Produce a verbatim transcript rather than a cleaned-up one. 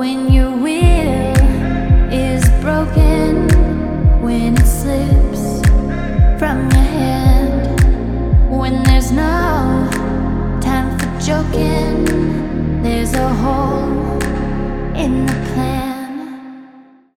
When your will is broken, when it slips from your hand, when there's no time for joking, there's a hole in the